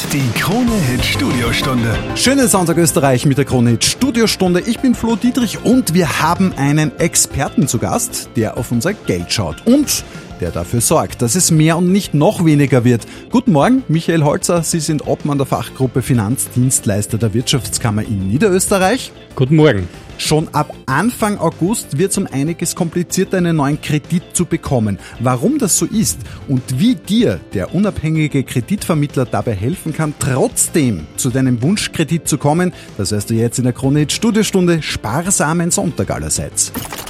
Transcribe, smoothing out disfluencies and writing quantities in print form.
Die Krone-Hit Studiostunde. Schönen Sonntag Österreich mit der Krone-Hit Studiostunde. Ich bin Flo Dietrich und wir haben einen Experten zu Gast, der auf unser Geld schaut und der dafür sorgt, dass es mehr und nicht noch weniger wird. Guten Morgen, Michael Holzer. Sie sind Obmann der Fachgruppe Finanzdienstleister der Wirtschaftskammer in Niederösterreich. Guten Morgen. Schon ab Anfang August wird es um einiges komplizierter, einen neuen Kredit zu bekommen. Warum das so ist und wie dir der unabhängige Kreditvermittler dabei helfen kann, trotzdem zu deinem Wunschkredit zu kommen, das heißt du jetzt in der Krone-Hit Studiostunde. Sparsamen Sonntag allerseits.